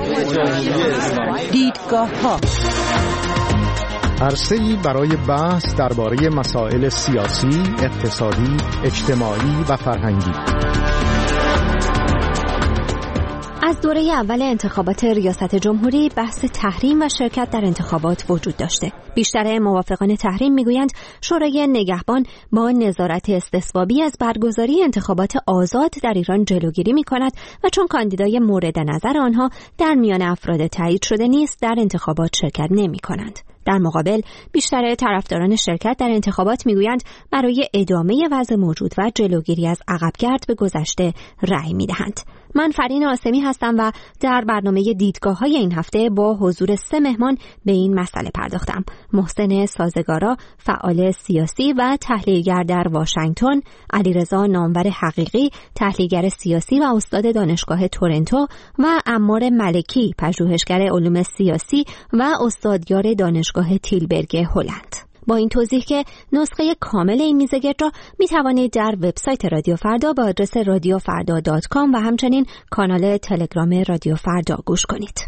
دیدگاه‌ها عرصه‌ای برای بحث درباره مسائل سیاسی، اقتصادی، اجتماعی و فرهنگی. از دوره اول انتخابات ریاست جمهوری بحث تحریم و شرکت در انتخابات وجود داشته. بیشتر موافقان تحریم میگویند شورای نگهبان با نظارت استثبابی از برگزاری انتخابات آزاد در ایران جلوگیری می‌کند و چون کاندیدای مورد نظر آنها در میان افراد تایید شده نیست در انتخابات شرکت نمی‌کنند. در مقابل بیشتر طرفداران شرکت در انتخابات میگویند برای ادامه وضع موجود و جلوگیری از عقبگرد به گذشته رأی میدهند. من فرین آسمی هستم و در برنامه دیدگاه‌های این هفته با حضور 3 مهمان به این مسئله پرداختم. محسن سازگارا، فعال سیاسی و تحلیلگر در واشنگتن، علیرضا نامور حقیقی، تحلیلگر سیاسی و استاد دانشگاه تورنتو و عمار ملکی، پژوهشگر علوم سیاسی و استادیار دانشگاه تیلبرگ هلند. با این توضیح که نسخه کامل این میزگرد را می توانید در وبسایت رادیو فردا با آدرس radiofarda.com و همچنین کانال تلگرام رادیو فردا گوش کنید.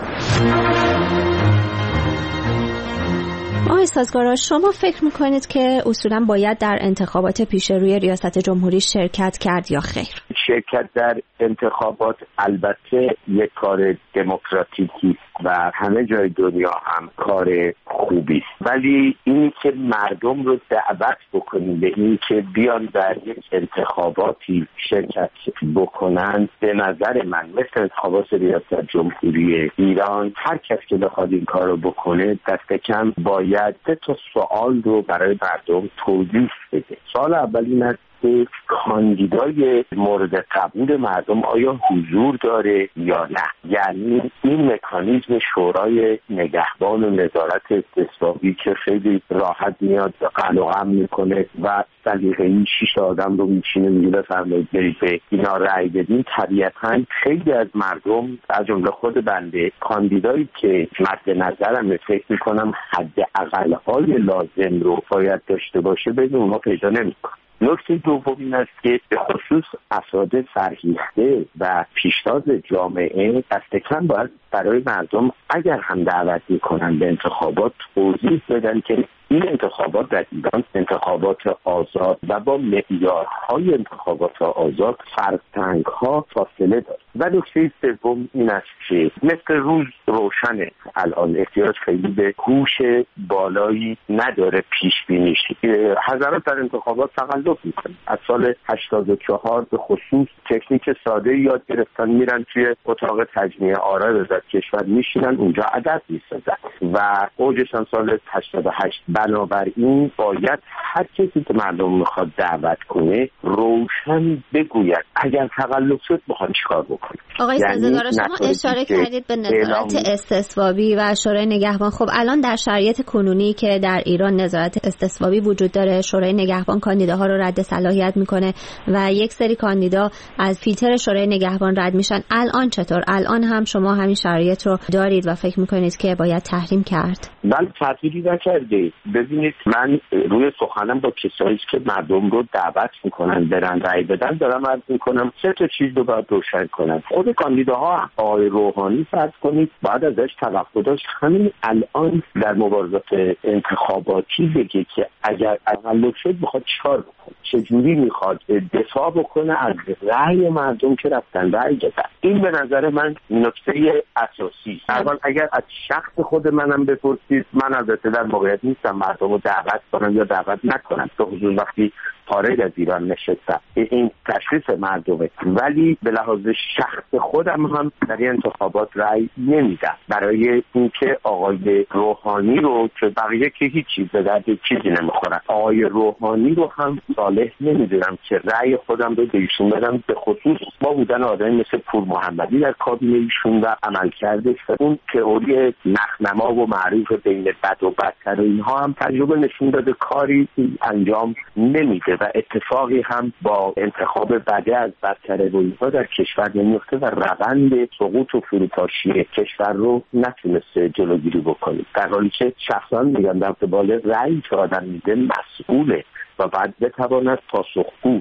آقای سازگارا، شما فکر میکنید که اصولا باید در انتخابات پیش روی ریاست جمهوری شرکت کرد یا خیر؟ شرکت در انتخابات البته یک کار دموکراتیکی و همه جای دنیا هم کار خوبی است، ولی این که مردم رو دعوت بکنیم به این که بیان در یک انتخاباتی شرکت بکنن، به نظر من مثل انتخابات ریاست جمهوری ایران هر کس که بخواد این کار رو بکنه دست کم باید 3 سوال رو برای مردم توضیح بده. سوال اول این است که کاندیدای مورد قبول مردم آیا حضور داره یا نه؟ یعنی این مکانیزم شورای نگهبان و نظارت استثبابی که خیلی راحت میاد قل و قم میکنه و سلیقه‌ای 6 آدم رو میچینه میگه بفرمایید برید به اینا رأی بدین، طبیعتاً خیلی از مردم از جمله خود بنده کاندیدایی که مد نظرم فکر میکنم حداقل‌های لازم رو باید داشته باشه بدون اونها پیدا نمیکنه. نکته دوم این است که به خصوص افراد فرهیخته و پیشتاز جامعه دست کم باید برای مردم اگر هم دعوت میکنن به انتخابات توضیح بدن که این انتخابات در ایران انتخابات آزاد و با معیارهای انتخابات آزاد فرهنگ‌ها فاصله داره. و نکته سوم این است که مثل روز روشنه الان احتیاج خیلی به هوش بالایی نداره پیش بینیش. حضرات در انتخابات تقلب میکنن. از سال 84 به خصوص تکنیک ساده یاد گرفتن، میرن توی اتاق تجمیع آرای وزارت کشور میشینن اونجا عدد میسازن و اوجش هم سال 88. بنابراین باید هر کسی که مردم میخواد دعوت کنه روشن بگوید اگر تقلب شد میخواد چیکار بکنه. آقای سازگارا، شما اشاره کردید به نظارت استثبابی و شورای نگهبان. خب الان در شرایط کنونی که در ایران نظارت استثبابی وجود داره، شورای نگهبان کاندیداها رو رد صلاحیت میکنه و یک سری کاندیدا از فیلتر شورای نگهبان رد میشن. الان چطور؟ الان هم شما همین شرایط رو دارید و فکر میکنید که باید تحریم کرد؟ بله، تحریمی نکرده. ببینید، من روی سخنم با کسایی که مردم رو دعوت میکنن برن رأی بدن دارم عرض میکنم 3 چیز رو باید روشن کنن. خود کاندیداها آقای روحانی فرض کنید بعد ازش توقع داشت همین الان در مبارزات انتخاباتی بگه که اگر تقلب شد میخواد چیکار بکنه، چجوری میخواد دفاع بکنه از رأی مردم که رفتن رأی دادن. این به نظر من نکته اساسی است. اول اگر از شخص خود منم بپرسید، من البته در موقعیت نیستم مردم رو دعوت کنم یا دعوت نکنم، به خصوص وقتی خارج از ایران نشستم، این تشخیص مردمه، ولی به لحاظ شخص خودم هم در این انتخابات رأی نمیدم برای اینکه آقای روحانی رو که بقیه که هیچ چیز به درد چیزی نمیخورن، آقای روحانی رو هم صالح نمیدونم که رأی خودم رو به ایشون بدم، به خصوص با بودن آدمی مثل پور محمدی در کابینه ایشون و عملکردش اون تئوری نخنما و معروف بین بد و بدتر و اینها هم تجربه نشون داده کاری انجام نمیده و اتفاقی هم با انتخاب بده از بدتر و اینها در کشور نمیفته و روند سقوط و فروپاشی کشور رو نتونسته جلوگیری بکنه، در حالی که شخصا میگم در قبال رأی که آدم میده مسئوله و بعد بتواند پاسخگو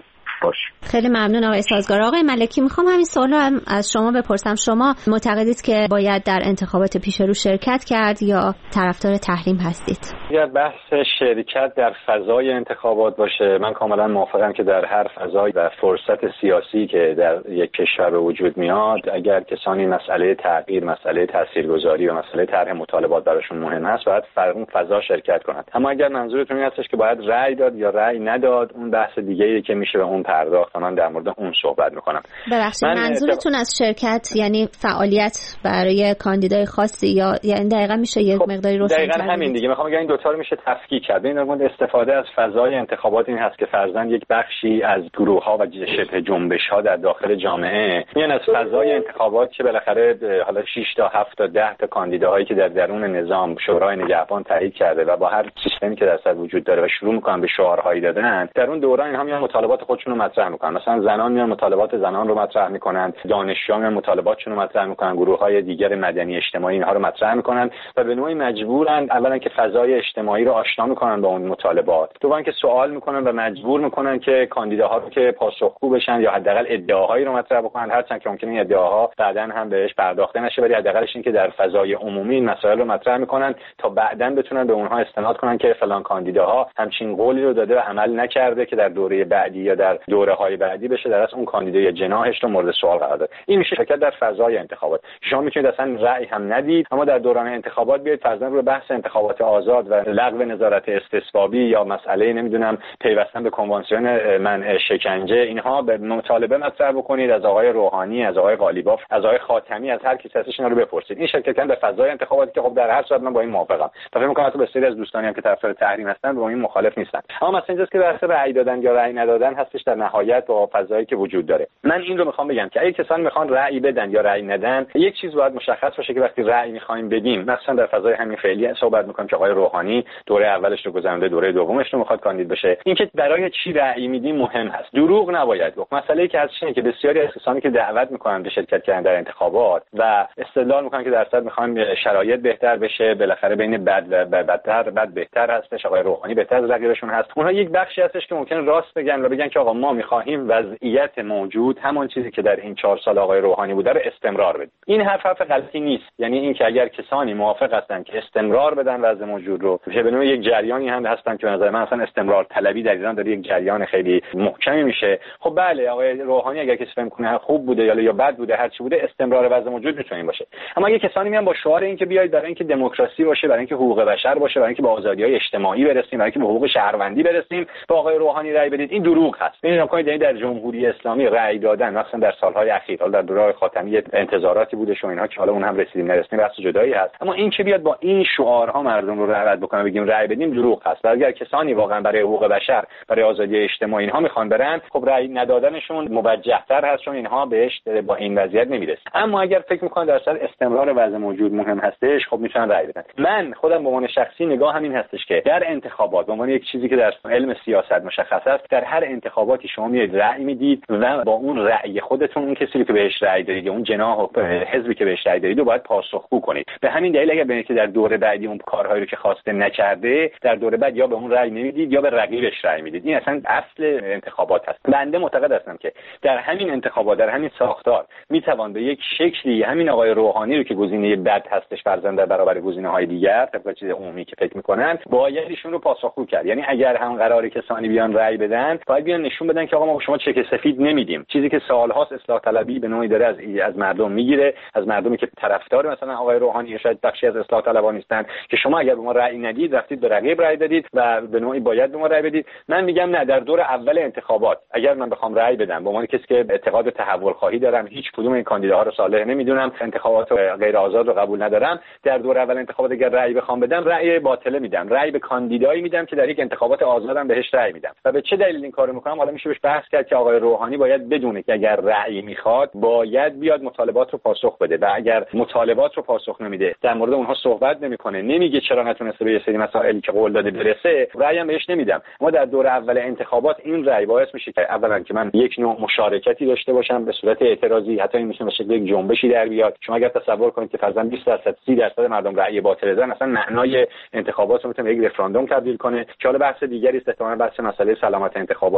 باشیم. خیلی ممنون آقای سازگار. آقای ملکی، میخوام همین سوالو هم از شما بپرسم. شما معتقدید که باید در انتخابات پیش رو شرکت کرد یا طرفدار تحریم هستید؟ یا بحث شرکت در فضای انتخابات باشه، من کاملا موافقم که در هر فضای و فرصت سیاسی که در یک کشور به وجود میاد، اگر کسانی مسئله تغییر، مسئله تاثیرگذاری و مسئله طرح مطالبات براشون مهم هست، باید اون فضا شرکت کنند. اما اگر منظورتون این هستش که باید رأی داد یا رأی نداد، اون بحث دیگه‌ایه که میشه به اون پرداخت. من در مورد اون صحبت میکنم. ببخشید، منظورتون از شرکت یعنی فعالیت برای کاندیدای خاصی یا یعنی دقیقاً میشه یک مقداری روشن‌تر؟ دقیقاً همین دیگه. میخوام بگم این دو تا رو میشه تفکیک کرد. این نوع استفاده از فضای انتخابات این هست که فرضاً یک بخشی از گروه‌ها و شبه جنبش‌ها در داخل جامعه میان از فضای انتخابات که بالاخره حالا 6 تا 7 تا 10 تا کاندیداهایی که در درون نظام شورای نگهبان تایید کرده و با هر سیستمی که در سر وجود داره و شروع میکنن به شعارهایی دادن، در اون دوران اینها میان مطالبات خودشون رو مطرح میکنن. مثلا زنان میان مطالبات زنان رو مطرح میکنن، دانشجویان میان مطالباتشون رو مطرح میکنن، گروه‌های دیگر مدنی اجتماعی اینها رو مطرح میکنن و به نوعی مجبورن اولا که فضای اجتماعی رو آشنا میکنن با اون مطالبات، دوم که سوال میکنن و مجبور میکنن که کاندیداها رو که پاسخگو بشن یا حداقل ادعاهایی رو مطرح بکنن، هرچند که ممکنه این ادعاها بعداً هم بهش پرداخته نشه، ولی حداقلش این که در فضای عمومی این مسائل رو مطرح میکنن تا بعداً بتونن به اونها استناد کنن که فلان کاندیداها همچین قولی رو داده و عمل نکرده که در دوره بعدی یا در دوره‌های بعدی بشه در اصل اون کاندیدای جناحش رو مورد سوال قرار داد. این میشه شرکت در فضای انتخابات. شما میتونید اصلا رأی هم ندید، اما در دوران انتخابات بیاید فرضاً رو بحث انتخابات آزاد و لغو نظارت استثبابی یا مسئله نمیدونم پیوستن به کنوانسیون منع شکنجه اینها به مطالبه مطرح بکنید، از آقای روحانی، از آقای قالیباف، از آقای خاتمی، از هر کسی هستش اینا رو بپرسید. این شرکت کردن در فضای انتخاباتی که خب در هر صورت من با این موافقم. فکر می‌کنم حتی بسیاری از دوستانی هم که طرفدار تحریم هستن با این مخالف نیستن. اما مثلا اینجاست که بحث رأی دادن یا رأی ندادن هستش در نهایت با فضایی که وجود داره. من این رو می‌خوام بگم که اگه کسانی می‌خوان رأی بدن یا رأی ندن، یک چیز باید مشخص باشه که وقتی رأی می‌خوایم بدیم، مثلا در فضای همین فعلی صحبت می‌کنم که آقای روحانی دوره اولش رو گذرونده، دوره دومش رو می‌خواد کاندید بشه، اینکه برای چی رأی میدیم مهم هست. دروغ نباید گفت. مسئله‌ای که هست اینه که بسیاری از کسانی که دعوت می‌کنن به شرکت کردن در انتخابات و استدلال می‌کنن که درصد می‌خوایم شرایط بهتر بشه، بالاخره بین بد و بدتر بد بهتر هستش، آقای روحانی بهتر از رقیبشون هست. اونها یک بخشی هستش که ممکن راست بگن و بگن که آقا ما می‌خواهیم وضعیت موجود، همان چیزی که در این 4 سال آقای روحانی بوده رو استمرار بدیم. این حرف غلطی نیست. یعنی این که اگر کسانی موافق هستن که استمرار بدن وضع موجود رو، که به نوعی یک جریانی هم هستن که به نظر من اصلا استمرار طلبی در ایران داره یک جریان خیلی محکمی میشه. خب بله، آقای روحانی اگر کسی فکر کنه خوب بوده یا بد بوده، هر چی بوده، استمرار وضع موجود میتونه این باشه. اما اگه کسانی میان با شعار این که بیاید برای اینکه دموکراسی باشه، برای اینکه حقوق بشر باشه، برای اینکه به آزادی‌های اجتماعی برسیم، برای اینکه به حقوق شهروندی برسیم، با آقای روحانی رأی بدید، این دروغ هست. ببینید نکنید در جمهوری اسلامی رأی دادن مثلا در سالهای اخیر، حالا در دوره خاتمی انتظاراتی بوده و اینها که حالا اون هم رسیدیم نرسیدیم بحث جدایی هست، اما این که بیاد با این شعارها مردم رو رعایت بکنه بگیم رأی بدیم، دروغ هست. اگر کسانی واقعا برای حقوق بشر، برای آزادی اجتماعی اینها میخوان برن، خب رأی ندادنشون موجه‌تر هست، چون اینها بهش با این وضعیت نمیرسه. اما اگر فکر میکنن در اصل استمرار وضع موجود مهم هستش، خب میتونن رأی بدن. من خودم به عنوان شخصی نگاه همین هستش که در انتخابات به عنوان یک چیزی که در علم سیاست مشخص است، در هر انتخاباتی شما میید رأی میدید و با اون رأی خودتون اون کسی که بهش رأی دادید، اون جناح و حزبی که بهش رأی دادید رو باید پاسخگو کنید. به همین دلیل اگر ببینید که در دوره بعدی اون کارهایی رو که خواسته نکرده، در دوره بعد یا به اون رأی نمیدید یا به رقیبش رأی میدید. این اصلا اصل انتخابات هست. بنده معتقد هستم که در همین انتخابات، در همین ساختار میتوان به یک شکلی همین آقای روحانی رو که گزینه بد هستش فرضاً در برابر گزینه‌های دیگر، طبق چیز عمومی که فکر می‌کنن، باید ایشون رو پاسخگو کرد. یعنی اگر هم قراره کسانی بیان رأی بدن، باید بیان نشون بدن که آقا ما شما چک سفید نمیدیم. چیزی که سال‌هاست اصلاح طلبی به نوعی داره از مردم میگیره، از مردمی که طرفدار مثلا آقای روحانی شاید بخشی از اصلاح طلبان نیستن، که شما اگر به ما رأی ندید، رفتید به رقیب رأی دادید و به نوعی باید به ما رأی بدید. من میگم نه، در دور اول انتخابات اگر من بخوام رأی بدم، به عنوان کسی که اعتقاد به تحول خواهی دارم، هیچ کدوم این کاندیداها رو صالح نمیدونم، انتخابات غیر آزاد رو قبول ندارم، در دور اول انتخابات اگر رأی بخوام بدم، رأی باطله میدم، رأی به کاندیدایی میدم که در یک انتخابات آزادم بهش رأی میدم. و به چه دلیل این کارو میکنم؟ حالا میشه بهش بحث کرد که آقای روحانی باید بدونه که اگر رأی میخواد باید بیاد مطالبات رو پاسخ بده و اگر مطالبات رو پاسخ نمیده، در مورد اونها صحبت نمیکنه، نمیگه چرا نتونسته به یه سری مسائلی که قول داده برسه، رأی هم بهش نمیدم. اما در دور اول انتخابات این رأی باعث میشه که اولا که من یک نوع مشارکتی داشته باشم به صورت اعتراضی، حتی این میشه به شکل یک جنبشی در بیاد. شما اگر تصور کنید که فرضاً 20% 30% مردم رأی باطل دادن، اصلا معنای انتخابات رو میتونه یک رفراندوم تبدیل کنه، که حالا بحث دیگری است، احتمالاً بحث مسئله سلامت انتخابات و اینها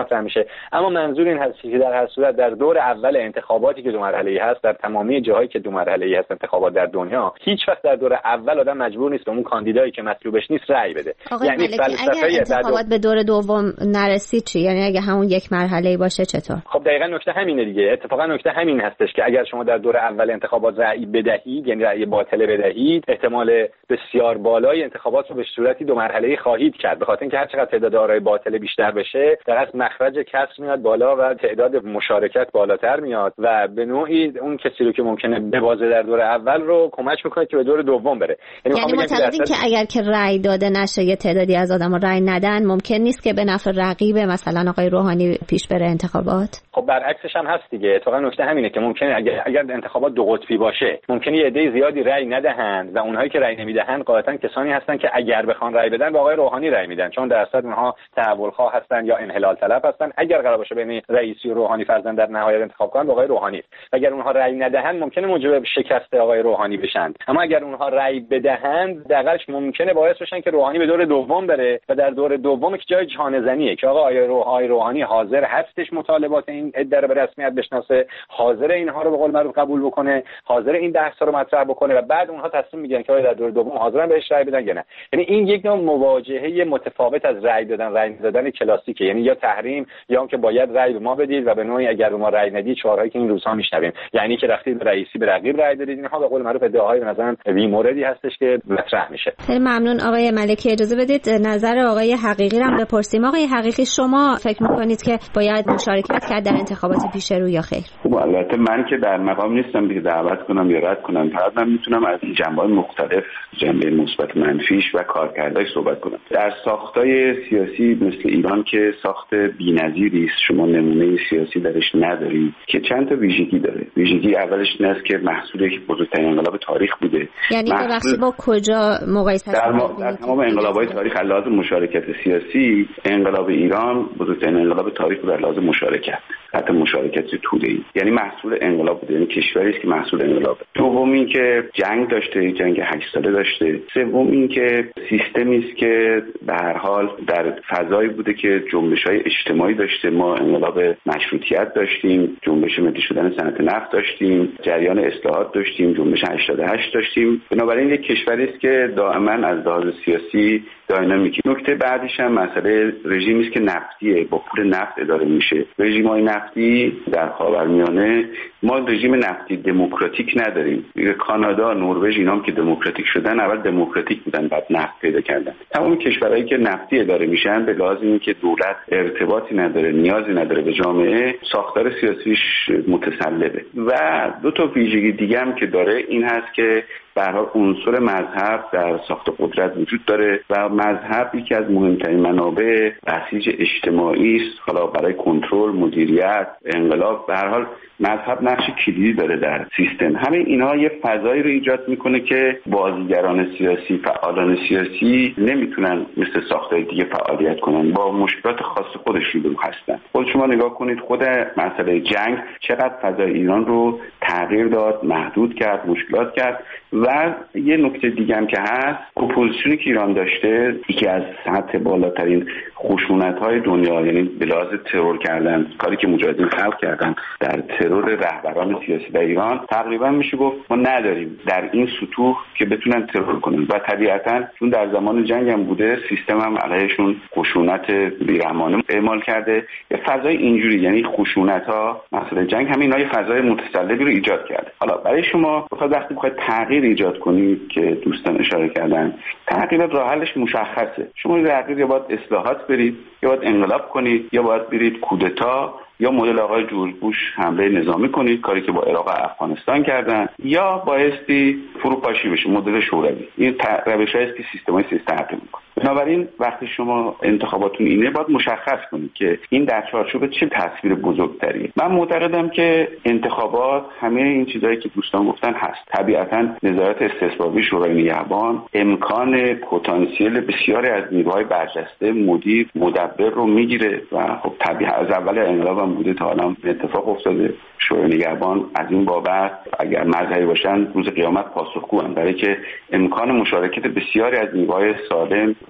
مطرح میشه. اما منظور این هست که در هر صورت در دور اول انتخاباتی که 2 مرحله‌ای هست، در تمامی جاهایی که 2 مرحله‌ای هست انتخابات در دنیا، هیچ وقت در دور اول آدم مجبور نیست به اون کاندیدایی که مطلوبش نیست رأی بده. یعنی اگر انتخابات به دور دوم نرسید چی؟ یعنی اگه همون یک مرحله‌ای باشه چطور؟ خب دقیقاً نکته همینه دیگه. اتفاقا نکته همین هستش که اگر شما در دور اول انتخابات رأی بدهید، یعنی رأی باطله بدهید، احتمال بسیار بالای انتخابات رو به صورتی 2 مرحله‌ای خواهید کرد، به خاطر اینکه هر چقدر تعداد آرای باطله بیشتر بشه، در اصل مخرج کسر میاد بالا و تعداد مشارکت بالاتر میاد و به نوعی اون کسی رو که ممکنه ببازه در دور اول رو کمک میکنه که به دور دوم بره. یعنی معتقدین که اگر که رأی داده نشه، یه تعدادی از آدم‌ها رأی ندن، ممکن نیست که به نفع رقیب مثلا آقای روحانی پیش بره انتخابات؟ خب برعکسش هم هست دیگه. اتفاقا نکته همینه که ممکنه اگر انتخابات 2 قطبی باشه، ممکنه یه عده زیادی رأی ندهند و اونهایی که رأی نمیدهند غالبا کسانی هستن که اگر بخوان رأی بدن به آقای روحانی رأی میدن، چون درصد اونها تحول‌خواه هستن یا انحلال طلب هستن. اگر قرار باشه بین رئیسی و روحانی فرضاً در نهایت انتخاب کنن، با آقای روحانی است. اگر اونها رأی ندهند ممکنه موجب شکست آقای روحانی بشن. اما اگر اونها رأی بدهند، دقیقاً ممکنه باعث بشن که روحانی به دور دوم بره و در دور دوم که جای جانزنیه که آقای روحانی حاضر هستش مطالبات این عده رو به رسمیت بشناسه، حاضر اینها رو به قول معروف قبول بکنه، حاضر این بحثا رو مطرح بکنه و بعد اونها تصمیم میگیرن که در دور دوم حاضرن بهش رأی بدن یا نه. یعنی این یک نوع مواجهه متفاوت از رأی دادن کلاسیکه، یعنی یا تحریم یا اون که باید رأی به ما بدید و به نوعی اگر به ما رأی ندید شعارهایی که این روزها میشنویم، یعنی که رفتید به رئیسی به رقیب رأی دادید، اینها به قول معروف ادعاهای به نظرم بی موردی هستش که مطرح میشه. خیلی ممنون آقای ملکی. اجازه بدید نظر آقای حقیقی رو بپرسیم. آقای حقیقی، شما فکر می‌کنید که باید مشارکت کرد در انتخابات پیش رو یا خیر؟ خب البته من که در مقام نیستم که دعوت کنم یا رد کنم، فقط من میتونم از جنبه‌های مختلف، جنبه مثبت منفیش و کارکردش صحبت کنم. در ساختای سیاسی مثل ایران که ساخت بی‌نظیری است، شما نمونه سیاسی درش ندارید که چند تا ویژگی داره. ویژگی اولش این است که محصول یک بزرگترین انقلاب تاریخ بوده. یعنی ببخشید با کجا مقایسه در تمام انقلاب‌های تاریخ از لحاظ مشارکت سیاسی، انقلاب ایران بزرگترین انقلاب تاریخ در لحاظ مشارکت، حتی مشارکت توده‌ای، یعنی محصول انقلاب بوده، یعنی کشوری است که محصول انقلاب. دوم این که جنگ داشته، جنگ 8 ساله داشته. سوم این که سیستمی است که به هر حال در فضایی بوده که جنبش‌های اجتماعی داشته. ما انقلاب مشروطیت داشتیم، جنبش ملی شدن صنعت نفت داشتیم، جریان اصلاحات داشتیم، جنبش 88 داشتیم. بنابراین یک کشوری است که دائما از لحاظ سیاسی داینامیکی. نکته بعدیش هم مسئله رژیمی است که نفتیه، با پول نفت اداره میشه. رژیم‌های نفتی در خاورمیانه، ما رژیم نفتی دموکراتیک نداریم. کانادا، نروژ اینا هم که دموکراتیک شدن اول دموکراتیک بودن بعد نفت پیدا کردن. تمام کشورهایی که نفتی اداره میشن به لحاظ اینکه دولت ارتباطی نداره، نیازی نداره به جامعه، ساختار سیاسیش متسلبه. و دو تا ویژگی دیگه هم که داره این هست که به هر حال عنصر مذهب در ساخت قدرت وجود داره و مذهب یکی از مهمترین منابع بسیج اجتماعی است، حالا برای کنترل، مدیریت، انقلاب. به هر حال مذهب نقش کلیدی داره در سیستم. همه اینها یه فضایی رو ایجاد میکنه که بازیگران سیاسی، فعالان سیاسی نمیتونن مثل ساختای دیگه فعالیت کنن، با مشکلات خاص خودش روبرو هستن. خود شما نگاه کنید خود مسئله جنگ چقدر فضای ایران رو تغییر داد، محدود کرد، مشکلات کرد. و یه نکته دیگه هم که هست، اپوزیسیونی که ایران داشته یکی از سطح بالاترین خشونت‌های دنیا، یعنی به لحاظ ترور کردن، کاری که مجاهدین خلق کردن در ترور رهبران سیاسی در ایران، تقریبا میشه گفت ما نداریم در این سطوح که بتونن ترور کنن. و طبیعتاً چون در زمان جنگ هم بوده، سیستم هم علیهشون خشونت بیرحمانه اعمال کرده. یه فضای اینجوری، یعنی خشونت‌ها، مثلا جنگ، همین اینا یه فضای متسلبی رو ایجاد کرده. حالا برای شما وقتی بخواید تغییر ایجاد کنید که دوستان اشاره کردن، تغییرات راه حلش مشخصه. شما تغییر یا باید اصلاحات برید، یا باید انقلاب کنید، یا باید برید کودتا، یا مدل آقای جورج بوش حمله نظامی کنید، کاری که با عراق و افغانستان کردن، یا بایستی فروپاشی بشه، مدل شوروی. این روش‌هایی است که سیستم‌های سیاسی تعقیب می‌کنه. بنابراین وقتی شما انتخاباتون اینه، باید مشخص کنید که این در چارچوب چه تصویر بزرگتریه. من معتقدم که انتخابات همه این چیزایی که دوستان گفتن هست. طبیعتاً نظارت استثبابی شورای نگهبان امکان پتانسیل بسیاری از نیروهای برجسته، مدیر، مدبر رو میگیره و خب طبیعتاً از اول انقلاب هم بوده تا الان اتفاق افتاده. شورای نگهبان از این بابت اگر مذهبی باشن روز قیامت پاسخگوان، برای که امکان مشارکت بسیاری از نیروهای سالم و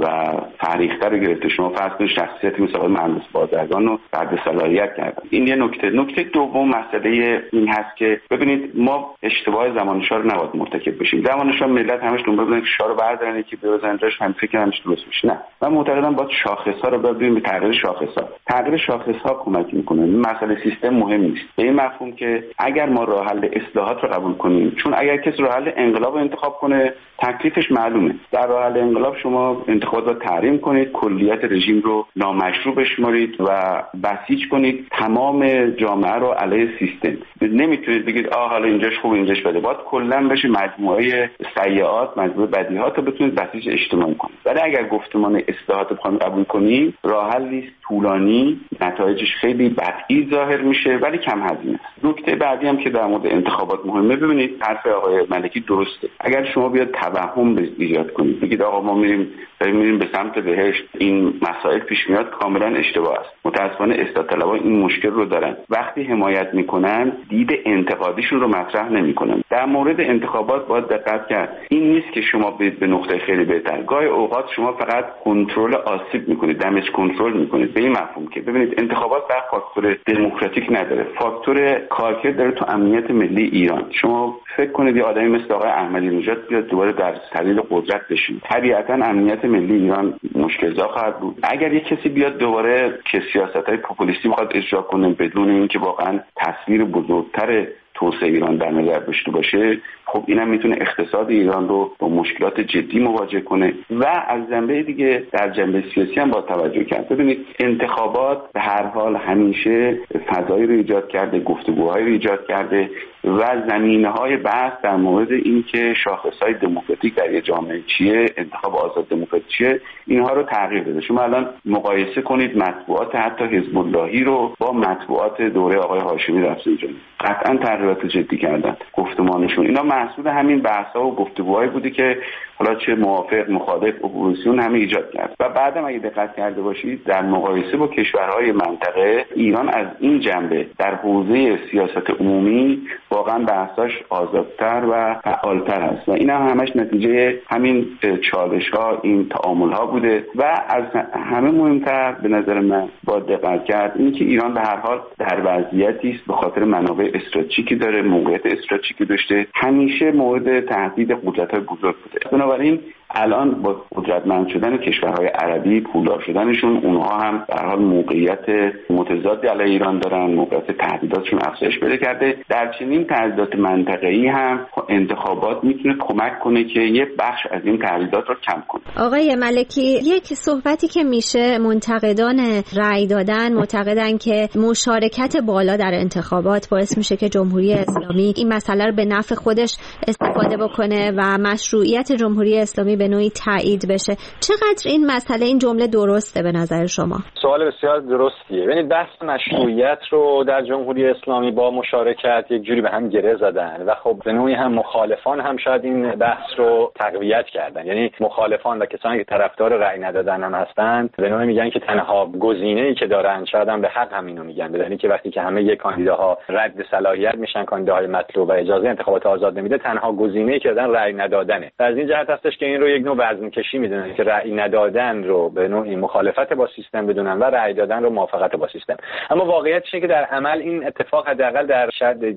و فریختر رو گرفته. شما فرض کنید شخصیتی مثل آقای مهندس بازرگان رو رد صلاحیت کردن. این یه نکته دوم مسئله این هست که ببینید ما اشتباه زمان شاه رو نباید مرتکب بشیم. زمان شاه ملت همش دنبال بودن که شاه رو بردارن که بزنن جاش، هم فکر همش درست میشه. نه، من معتقدم باید شاخص‌ها رو ببینیم، به تغییر شاخص‌ها. تغییر شاخص‌ها کمک میکنه. این مسئله سیستم مهم نیست. به این مفهوم که اگر ما راه حل اصلاحات رو قبول کنیم، چون اگر کسی راه حل انقلاب رو انتخاب کنه تکلیفش معلومه. در راه حل انقلاب شما انتخابات رو تحریم کنید، کلیت رژیم رو نامشروع بشمارید و بسیج کنید تمام جامعه رو علیه سیستم. نمیتونید بگید حالا اینجاش خوب اینجاش بده. باید کلا بشه مجموعه سیئات، مجموعه بدیهات رو بتونید بسیج اجتماعی کنید. ولی اگر گفتمان اصلاحات رو بخوایم قبول کنیم، راه حلی طولانی، نتایجش خیلی بدی ظاهر میشه ولی کم هزینه. نکته بعدی هم که در مورد انتخابات مهمه، ببینید حرف آقای ملکی درسته. اگر شما بیاد توهم ایجاد کنید، بگید آقا ما میریم به سمت بهشت، این مسائل پیش میاد، کاملا اشتباه است. متاسفانه اصلاح طلبها این مشکل رو دارن. وقتی حمایت میکنن دید انتقادیشون رو مطرح نمیکنن. در مورد انتخابات باید دقت کرد. این نیست که شما برید به نقطه خیلی بهتر. گاهی اوقات شما فقط کنترل آسیب میکنید، دمیج کنترل میکنید. به این مفهوم که ببینید انتخابات در فاکتور دموکراتیک نداره، فاکتور کارکرد داره تو امنیت ملی ایران. شما فکر کنید یه آدمی مثل آقای احمدی نژاد بیاد دوباره در سریل قدرت بشین، طبیعتا امنیت ملی ایران مشکل‌زا خواهد بود. اگر یک کسی بیاد دوباره که سیاست‌های پوپولیستی میخواد اجرا کنه بدون اینکه واقعا تصویر بزرگتر توسعه ایران در نظر داشته باشه، خب اینم میتونه اقتصاد ایران رو با مشکلات جدی مواجه کنه. و از جنبه دیگه در جنبه سیاسی هم با توجه کرد. ببینید انتخابات به هر حال همیشه فضایی رو ایجاد کرده، گفتگوهایی رو ایجاد کرده و زمینه‌های بحث در مورد اینکه شاخص‌های دموکراتیک در یک جامعه چیه، انتخاب آزاد دموکراتیک چیه، اینها رو تغییر داده. شما الان مقایسه کنید مطبوعات حتی حزب اللهی رو با مطبوعات دوره آقای هاشمی رفسنجانی، قطعاً تغییرات جدی کردن گفتمانشون. اینا محصول همین بحث‌ها و گفتگوهایی بودی که حالا چه موافق، مخالف، اپوزیسیون همه ایجاد کرد. و بعدم اگه دقت کرده باشید در مقایسه با کشورهای منطقه، ایران از این جنبه در حوزه سیاست عمومی واقعا بحثاش آزادتر و فعالتر است و این هم همش نتیجه همین چالش‌ها، این تعامل‌ها بوده. و از همه مهمتر به نظر من با دقت کرد این که ایران به هر حال در وضعیتی است به خاطر منابع استراتژیکی داره، موقعیت استراتژیکی داشته، همیشه مورد تهدید قدرت‌های بزرگ بوده. بنابراین الان با قدرتمند شدن کشورهای عربی، پولدار شدنشون، اونها هم در حال موقعیت متضادی علیه ایران دارن، موقعیت تهدیداتشون افزایش پیدا کرده. در چنین تهدیدات منطقه‌ای هم انتخابات میتونه کمک کنه که یه بخش از این تهدیدات رو کم کنه. آقای ملکی، یک صحبتی که میشه، منتقدان رأی دادن معتقدن که مشارکت بالا در انتخابات باعث میشه که جمهوری اسلامی این مسئله رو به نفع خودش استفاده بکنه و مشروعیت جمهوری اسلامی به نوعی تایید بشه. چقدر این مسئله، این جمله درسته به نظر شما؟ سوال بسیار درستیه. ببینید بحث مشروعیت رو در جمهوری اسلامی با مشارکت یک جوری به هم گره زدن و خب به نوعی هم مخالفان هم شاید این بحث رو تقویت کردن. یعنی مخالفان و کسانی که طرفدار رأی ندادن هم هستند به نوعی میگن که تنها گزینه‌ای که دارن، شاید هم به حق همینو میگن، بدونید که وقتی که همه یک کاندیداها رد صلاحیت میشن، کاندیداهای مطلوب و اجازه انتخابات آزاد نمیده، تنها گزینه‌ای که دارن رأی ندادنه. از این جهت هستش که این رو یک نوع وزن‌کشی میدونن که رأی ندادن رو به نوعی مخالفت با سیستم بدونن و رأی دادن رو موافقت با سیستم. اما واقعیتش اینه که در عمل این اتفاق حداقل در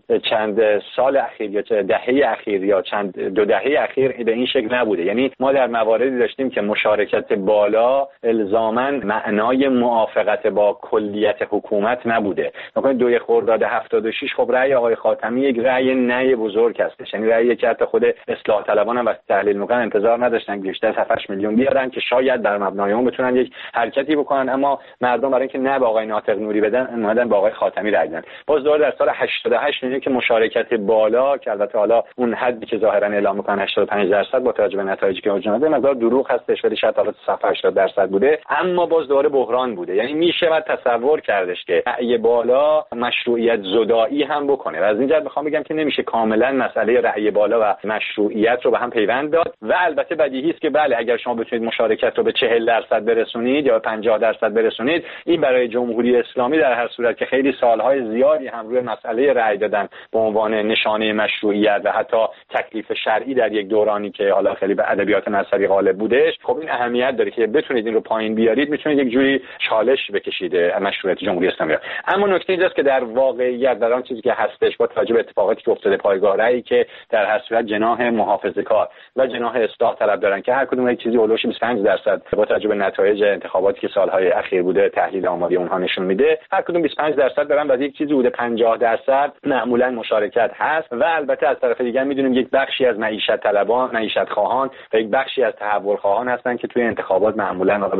چند سال اخیر یا دهه اخیر یا دو دهه اخیر به این شکل نبوده. یعنی ما در مواردی داشتیم که مشارکت بالا الزاماً معنای موافقت با کلیت حکومت نبوده. مثلا 2 خرداد 76 خب رأی آقای خاتمی یک رأی نه بزرگ هستش، یعنی رأیی که حتی خود اصلاح طلبان هم وقتی تحلیل میکنن انتظار نداشتن بیشتر از 7 میلیون بیارن که شاید در مبنای اون بتونن یک حرکتی بکنن، اما مردم برای اینکه نه به آقای ناطق نوری بدن اومدن به آقای خاتمی رأی دادن. باز دوباره در سال 88 میگه که مشارکت بالا، که البته حالا اون حدی که ظاهرا اعلام میکنن 85% با توجه به نتایجی که اوج اومده مقدار دروغ هستش، ولی شاید حالا صفحه 80% بوده، اما باز دوباره بحران بوده. یعنی میشه تصور کردش که رأی بالا مشروعیت زدایی هم بکنه و از این جهت میخوام بگم که نمیشه کاملا مسئله رأی بالا و مشروعیت رو به هم پیوند داد. و البته بدیهی است که بله اگر شما بتونید مشارکت رو به 40% برسونید یا 50% برسونید، این برای جمهوری اسلامی در هر صورت که خیلی سالهای زیادی هم روی مسئله رأی دادن به عنوان نشانه مشروعیت و حتی تکلیف شرعی در یک دورانی که حالا خیلی به ادبیات مذهبی غالب بودش، خب این اهمیت داره که بتونید این رو پایین بیارید، میتونید یک جوری چالش بکشید مشروعیت جمهوری اسلامی. اما نکته اینجاست که در واقعیت در آن چیزی که هستش با توجه به اتفاقاتی که افتاده پایگاه رأیی که در هر صورت جناح محافظه‌کار و جناح اصلاح طلب دارن که هر کدوم یک چیزی اولش 25% با توجه به نتایج انتخاباتی که سالهای اخیر بوده تحلیل آماری اونها نشون میده، هر کدوم 25% دارن و یک چیزی بوده 50% معمولا مشارکت هست. و البته از طرف دیگه میدونیم یک بخشی از معیشت طلبان، معیشت خواهان و یک بخشی از تحول خواهان هستن که توی انتخابات معمولا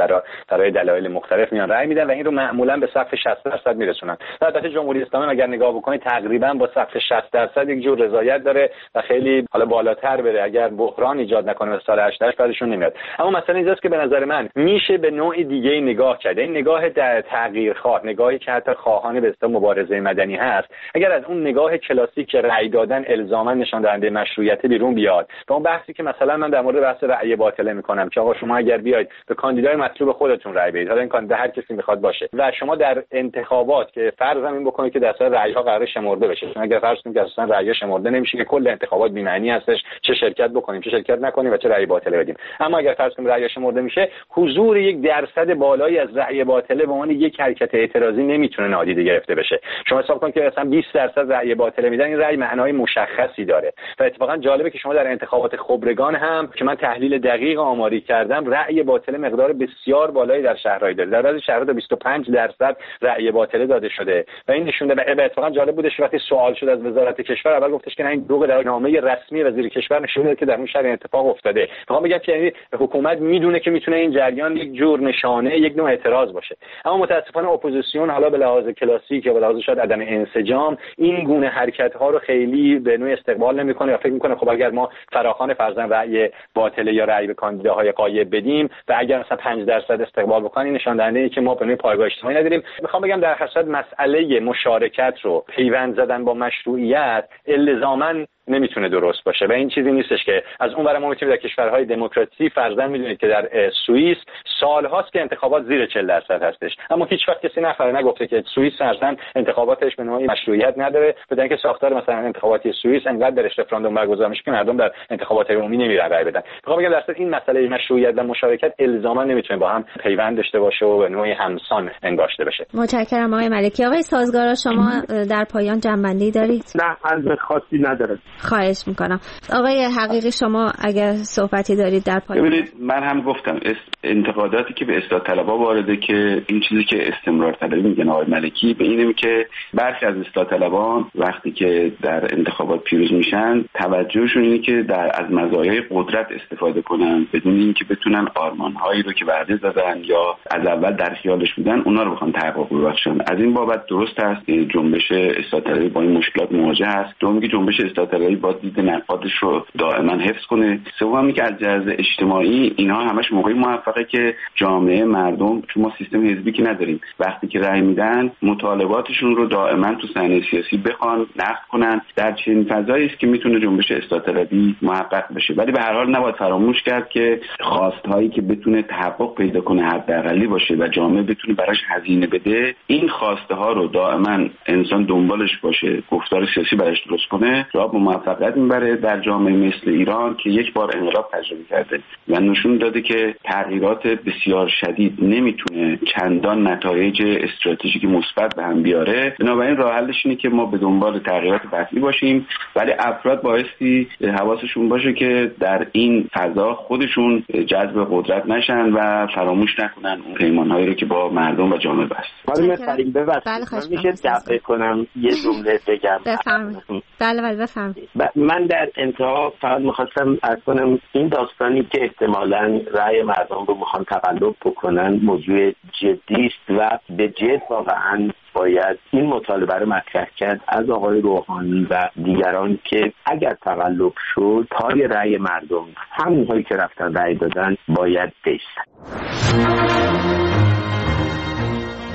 برای دلایل مختلف میان رأی میدن و این رو معمولا به سقف 60% میرسونن. البته جمهوری اسلامی اگر نگاه بکنید تقریبا با سقف 60% یک جور رضایت داره و خیلی حالا بالاتر بره اگر بحران ایجاد نکنه سال 88 بعدشون نمیاد. اما مثلا اینجاست که به نظر من میشه به نوع دیگه نگاه کرد، این نگاه در تغییرخواه، نگاهی که حتی خواهان به اصطلاح مبارزه مدنی هست، اگر از اون نگاه کلاسیک رأی دادن الزاما نشان دهنده مشروعیت بیرون بیاد و اون بحثی که مثلا من در مورد بحث رأی باطله میکنم که آقا شما اگر بیاید به کاندیدای مطلوب خودتون رأی بدید، حالا این کاندید هر کسی میخواد باشه و شما در انتخابات که فرض این بکنید که در اصل رأی‌ها قرار شمرده بشه، چون اگر فرض کنیم که اصلا رأی‌ها شمرده نمیشه که کل انتخابات بی معنی هستش، چه شرکت بکنیم چه شرکت نکنیم و چه رأی باطله بدیم. اما اگر فرض کنیم رأی‌ها شمرده میشه، حضور یک درصد بالایی از رأی باطله به عنوان یک حرکت اعتراضی نمیتونه نادیده گرفته بشه. شما حساب کنید که مثلا 20% رأی باطله میدن، این رأی معنای مشخصی داره و اتفاقا جالبه که شما در انتخابات خبرگان هم که من تحلیل دقیق آماری کردم، رأی باطله مقدار بسیار بالایی در شهرهای داره، در بعضی شهرها 25% رأی باطله داده شده و این نشون داده. اتفاقا جالب بودش وقتی سوال شد از وزارت کشور، اول گفتش که این دروغ، در نامه رسمی وزیر کشور نشون داده که در اون شهر اتفاق افتاده. میخوام بگم که یعنی حکومت میدونه که میتونه این جریان یک جور نشانه، یک نوع اعتراض باشه. اما متاسفانه اپوزیسیون حالا به لحاظ کلاسیک یا به لحاظ شاید عدم انسجام این گونه حرکت ها رو خیلی به نوع استقبال نمیکنه و فکر میکنه خب اگر ما فراخوان فرضاً رأی باطله یا رأی به کاندیداهای غایب بدیم و اگر مثلا 5% استقبال بکنیم، نشان دهنده که ما به نوع پایگاه اجتماعی نداریم. میخوام بگم در حسرت مسئله مشارکت رو پیوند زدن با مشروعیت الزاماً نمیتونه درست باشه و این چیزی نیستش که از اون ور ما میتونیم در کشورهای دموکراسی فرضاً میدونید که در سوئیس سالهاست که انتخابات زیر 40% هستش، اما هیچ وقت کسی نگفته که سوئیس فرضاً انتخاباتش به نوعی مشروعیت نداره، بدون اینکه ساختار مثلا انتخاباتی سوئیس انقدر درش رفراندوم برگزار میشه که مردم در انتخابات عمومی نمیرن رأی بدن. میخوام بگم در این مسئله مشروعیت و مشارکت الزاما نمیتونه با هم پیوند داشته باشه و به نوعی همسان انگاشته بشه. متشکرم آقای ملکی. آقای سازگارا شما در پایان جنبندی دارید؟ نه، عرض خاصی نداره. خواهش میکنم. آقای حقیقی شما اگر صحبتی دارید در پایان. ببینید من هم گفتم انتقاداتی که به اصلاح طلبها وارده که این چیزی که استمرار طلبی میگن آقای ملکی به اینه که برخی از اصلاح طلبان وقتی که در انتخابات پیروز میشن توجهشون اینه که از مزایای قدرت استفاده کنن بدون اینکه بتونن آرمانهایی رو که وعده زدن یا از اول در خیالش بودن اونا رو بخوان تحقق ببخشن. از این بابت درست است جنبش اصلاح طلبی با این مشکلات مواجه است. دوم که جنبش اصلاح طلبی با دید نقادش رو دائما حفظ کنه. سوم که از جهت اجتماعی اینها همش موقعی موفقه که جامعه مردم، چون ما سیستم حزبی که نداریم، وقتی که رأی میدن مطالباتشون رو دائما تو صحنه سیاسی بخوان نقد کنن. در چنین فضایی است که میتونه جنبش اصلاح طلبی محقق بشه. ولی به هر حال نباید فراموش کرد که خواستهایی که بتونه تحقق پیدا کنه حداقلی باشه و جامعه بتونه براش هزینه بده، این خواسته ها رو دائما انسان دنبالش باشه، گفتار سیاسی براش درست کنه، راه به موفقیت میبره. در جامعه مثل ایران که یک بار انقلاب تجربه کرده و نشون داده که تغییرات بسیار شدید نمیتونه چندان نتایج استراتژیک مثبت به هم بیاره، بنابراین راه حلش اینه که ما به دنبال تغییرات فصلی باشیم، ولی افراد بایستی حواسشون باشه که در این فضا خودشون جذب قدرت نشن و فراموش نکنن اون پیمانهایی رو که با مردم و جامعه بست. خانم سلیم ببخشید میشه دفع کنم یه جمله بگم؟ بفرمایید. بله بفرمایید. من در انتها فقط می‌خواستم عرض کنم این داستانی که احتمالاً رأی مردم رو میخوان تقلب بکنن موضوع جدی است و به جد واقعاً باید این مطالبه رو مطرح کرد از آقای روحانی و دیگران که اگر تقلب شد پای رأی مردم همونهایی که رفتن رأی دادن باید بیستن.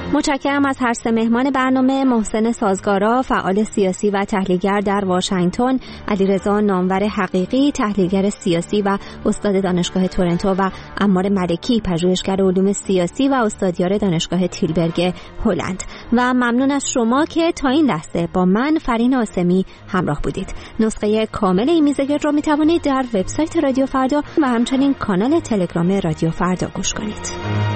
متشکرم از هر سه مهمان برنامه: محسن سازگارا، فعال سیاسی و تحلیلگر در واشنگتن، علیرضا نامور حقیقی، تحلیلگر سیاسی و استاد دانشگاه تورنتو، و عمار ملکی، پژوهشگر علوم سیاسی و استادیار دانشگاه تیلبرگ هلند. و ممنون از شما که تا این لحظه با من فرین آسمی همراه بودید. نسخه کامل این میزگرد رو میتوانید در وبسایت رادیو فردا و همچنین کانال تلگرام رادیو فردا گوش کنید.